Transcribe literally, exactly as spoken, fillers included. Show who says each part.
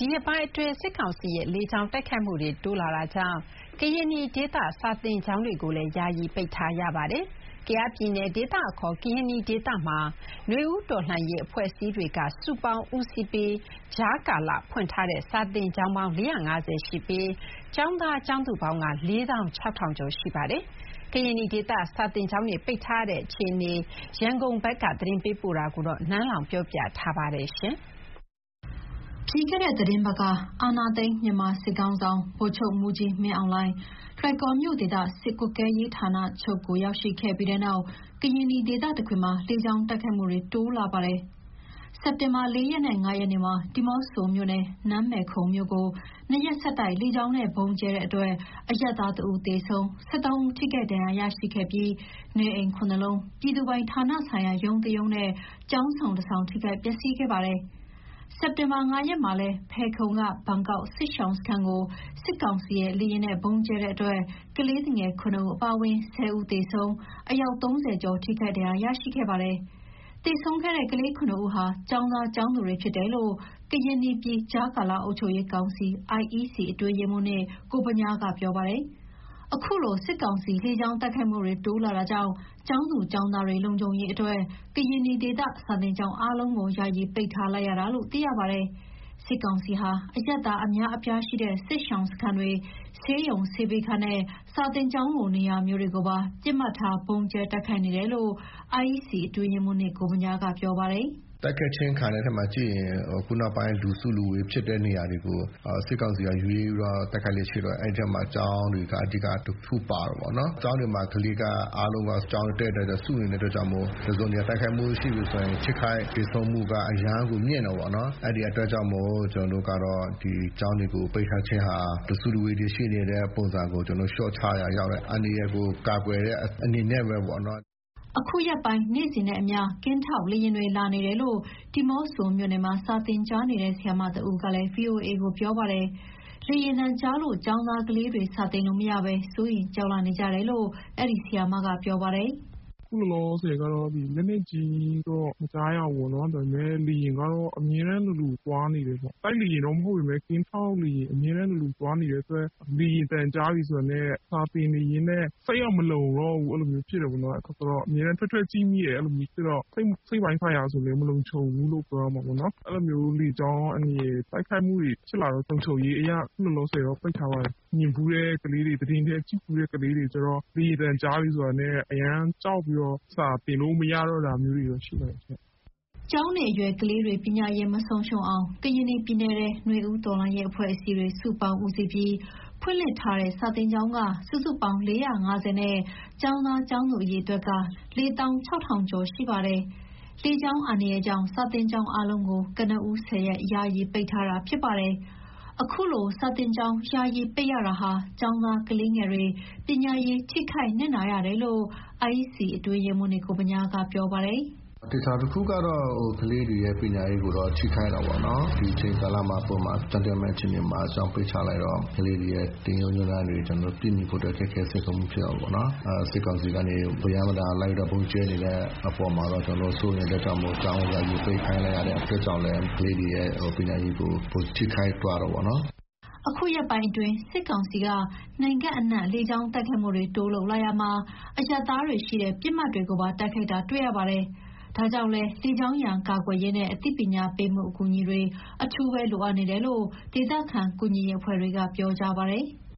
Speaker 1: ဒီရက်ပိုင်းအတွင်းစစ်ကောင်စီရဲ့လေကြောင်းတိုက်ခိုက်မှုတွေတိုးလာတာကြောင့်ကရင်နီဒေသစာသင်ကျောင်းတွေကိုလည်းယာယီပိတ်ထားရပါတယ်။ကယားပြည်နယ်ဒေသအခေါ်ကရင်နီဒေသမှာနွေဦးတော်လှန်ရေးအဖွဲ့အစည်းတွေကစုပေါင်းဦးစီးပြီးကြားကာလဖွင့်ထားတဲ့စာသင်ကျောင်းပေါင်း၄၅၀ရှိပြီးကျောင်းသားကျောင်းသူပေါင်းကလေးသောင်းခြောက်ထောင်ကျော်ရှိပါတယ်။ကရင်နီဒေသစာသင်ကျောင်းတွေပိတ်ထားတဲ့အခြေအနေရန်ကုန်ဘက်ကသတင်းပေးပို့တာကိုနန်းလောင်ပြောပြထားပါတယ်။
Speaker 2: ပြီးခဲ့တဲ့သတင်းပတ်ကအာနာသိန်းမြန်မာစစ်ကောင်ဆောင်ဗိုလ်ချုပ်မူကြီးမင်းအောင်လှိုင်ထရိုက်ကောမြို့ဒေသစစ်ကွပ်ကဲရေးဌာနချုပ်ကိုရောက်ရှိခဲ့ပြီးတဲ့နောက်ကရင်နီဒေသတခွင်မှာလေကြောင်းတိုက်ခိုက်မှုတွေတိုးလာပါတယ်။စက်တင်ဘာ၄ရက်နဲ့၅ရက်နေ့မှာဒီမော့ဆိုမြို့နယ်နမ်းမယ်ခုံမြို့ကိုနှစ်ရက်ဆက်တိုက်လေကြောင်းနဲ့ဘုံကျဲတဲ့အတွက်အရပ်သားတအုပ်သေဆုံး၁၃ဦးထိခိုက်ဒဏ်ရာရရှိခဲ့ပြီးနေအိမ်ခုနှစ်လုံးပြည်သူပိုင်ဌာနဆိုင်ရာရုံးတရုံးနဲ့ကျောင်းဆောင်တစ်ဆောင်ထိခိုက်ပျက်စီးခဲ့ပါတယ်။စက်တင်ဘာ၅ရက်မှာလဲဖဲခုံကဘန်ကောက်စစ်ရှောင်းစခန်းကိုစစ်ကောင်စီရဲ့လေရင်နဲ့ဘုံကျဲတဲ့အတွက်ကလေးငယ်ခုနှစ်ဦးအပါအဝင်၁၀ဦးသေဆုံးအယောက်၃၀ကျော်ထိခိုက်ဒဏ်ရာရရှိခဲ့ပါတယ်။သေဆုံးခဲ့တဲ့ကလေးခုနှစ်ဦးဟာကျောင်းသားကျောင်းသူတွေဖြစ်တယ်လို့ကရင်နီပြည်ကြားကာလအုပ်ချုပ်ရေးကောင်စီ I E C အတွင်းရေးမှူးနဲ့ကိုပညာကပြောပါတယ်။အခုလိုစစ်ကောင်စီလေကြောင်းတိုက်ခိုက်မှုတွေတိုးလာတာကြောင့်ကျောင်းသူကျောင်းသားတွေလုံခြုံရေးအတွက်ကရင်နီဒေသစာသင်ကျောင်းအားလုံးကိုယာယီပိတ်ထားလိုက်ရတာလို့သိရပါတယ်။စစ်ကောင်စီဟာအရက်သားအများအပြားရှိတဲ့စစ်ရှောင်းစခန်းတွေဆေးရုံဆေးပေးခန်းနဲ့စာသင်ကျောင်းလိုနေရာမျိုးတွေကိုပါပြစ်မှတ်ထားပုံကျဲတိုက်ခိုက်နေတယ်လို့ I E C အတွင်းရေးမှူးနဲ့ကိုပညာကပြောပါတယ်။
Speaker 3: တိုက်ခတ်ချင်းခံတဲ့ထက်မှာကြည့်ရင်ခုနောက်ပိုင်းလူစုလူဝေးဖြစ်တဲ့နေရာတွေကိုစစ်ကောင်စီကရွေးပြီးတော့တိုက်ခိုက်လေရှိတော့အဲ့ဒီမှာကျောင်းတွေကအဓိကတစ်ခုပါတော့ဗောနော်ကျောင်းတွေမှာကလေးကအားလုံးကကျောင်းတက်တဲ့စုနေတဲ့အတွက်ကြောင့်မို့ဒီစုံနေတိုက်ခိုက်မှုရှိပြီဆိုရင်ချစ်ခိုက်ပြေဆုံးမှုကအရန်ကိုမြင့်တော့ဗောနော်အဲ့ဒီအတွက်ကြောင့်မို့ကျွန်တော်တို့ကတော့ဒီကျောင်းတွေကိုပိတ်ထားခြင်းဟာလူစုလူဝေးတွေရှိနေတဲ့ပုံစံကိုကျွန်တော် short ချရရောက်တဲ့အန်ဒီရဲ့ကိုကာကွယ်တဲ့အနေနဲ့ပဲဗောနော်
Speaker 2: အခုရက်ပိုင်းနေ့စဉ်နဲ့အမျှကင်းထောက်လေရင်တွေလာနေတယ်လို့ဒီမော့ဆိုမြို့နယ်မှာစာတင်ကြားနေတဲ့ဆရာမတဦးကလည်း V O A ကိုပြောပါတယ်။လေရင်တန်းကြားလို့ကျောင်းသားကလေးတွေစာတင်လို့မရပဲစိုးရင်ကြောက်လာနေကြတယ်လို့အဲ့ဒီဆရာမကပြောပါတယ်။
Speaker 4: ခုလောလောဆယ်ကတော့ဒီလက်နက်ကြီးတော့မကြားရဘူးเนาะဒါပေမဲ့လေရင်ကတော့အမြဲတမ်းလူလူသွားနေတယ်ပေါ့တိုက်လေရင်တော့မဟုတ်ပေမဲ့ကင်းထောက်လေရင်အမြဲတမ်းလူလူသွားနေတဲ့အတွက်လေရင်တန်ကြားပြီဆိုတော့စာပင်နေရင်နဲ့စိတ်ရမလုံတော့ဘူးအဲ့လိုမျိုးဖြစ်တယ်ပေါ့နော်အဲ့တော့အမြဲတမ်းထွက်ထွက်ကြည့်မိတယ်အဲ့လိုမျိုးဖြစ်တော့စိတ်စိတ်ပိုင်းဆိုင်ရာဆိုလည်းမလုံခြုံဘူးလို့ပြောမှာပေါ့နော်အဲ့လိုမျိုးလေကြောင်းအနေတိုက်ခိုက်မှုတွေဖြစ်လာတော့လုံခြုံရေးအရာခုလောလောဆယ်တော့ပိတ်ထားပါတယ်မြင်ဘူးတဲ့ကလေးတွေတည်င်းတဲ့ကြည့်ဘူးတဲ့ကလေးတွေကျတော့လေရင်တန်ကြားပြီဆိုတော့လည်းအရန်ကြောက်ပြီးစာတင်လို့မရတော့တာမျိုးတွေတော့ရှိတယ်ရှင်
Speaker 2: ။ကျောင်းနေအရွယ်ကလေးတွေပညာရေးမဆုံးရှုံးအောင်ကရင်နီပြည်နယ်ရဲ့ຫນွေဦးတော်လှန်ရေးအဖွဲ့အစည်းတွေစုပေါင်းဦးစီးပြီးဖွင့်လှစ်ထားတဲ့စာသင်ကျောင်းကစုစုပေါင်း၄၅၀နဲ့ကျောင်းသားကျောင်းသူအရေအတွက်ကလေးသောင်းခြောက်ထောင်ကျော်ရှိပါတယ်။လေကျောင်းအန္တရာယ်ကြောင့်စာသင်ကျောင်းအားလုံးကိုကနဦး၁၀ရက်ယာယီပိတ်ထားတာဖြစ်ပါတယ်။အခုလိုစာတင်ကျောင်းယာယီပိတ်ရတာဟာကျောင်းသားကလေးငယ်တွေပညာရေးထိခိုက်နစ်နာရတယ်လို့ I E C အတွင်းရေးမှူးနဲ့ကိုပညာကပြောပါတယ်
Speaker 3: ဒေသတစ်ခုကတော့ဟိုကလေးတွေရဲ့ပညာရေးကိုတော့ထိခိုက်တာပေါ့နော်ဒီချိန်ကာလမှာပုံမှာတန်တမန်ချင်းတွေမှာစောင့်ပိတ်ချလိုက်တော့ကလေးတွေရဲ့တင်ယုံညွှန်းတွေကျွန်တော်ပြည်မိဖို့တဲ့ခက်ခဲစိတ်ဆုံးမှုဖြစ်အောင်ပေါ့နော်အဲစစ်ကောင်စီကနေဗရမဒါလိုက်တော့ပုံကျဲနေတဲ့အပေါ်မှာတော့ကျွန်တော်စိုးနေတဲ့ကြောင့်မို့ကျောင်းရာယူပိတ်ခိုင်းလိုက်ရတဲ့အတွက်ကြောင့်လည်းကလေးတွေရဲ့ဟိုပညာရေးကိုပိုထိခိုက်သွားတော့ပေါ့နော်
Speaker 2: အခုရက်ပိုင်းအတွင်းစစ်ကောင်စီကနိုင်ငံအနှံ့လေကြောင်းတိုက်ခိုက်မှုတွေတိုးလုပ်လာရမှာအရသားတွေရှိတဲ့ပြစ်မှတ်တွေကိုပါတိုက်ခိုက်တာတွေ့ရပါတယ်။ဒါကြောင့်လဲလေကြောင်းရန်ကာကွယ်ရေးနဲ့အသိပညာပေးမှုအကူအညီတွေအထူးပဲလိုအပ်နေတယ်လို့ဒေသခံကူညီရေးအဖွဲ့တွေကပြောကြပါတယ်။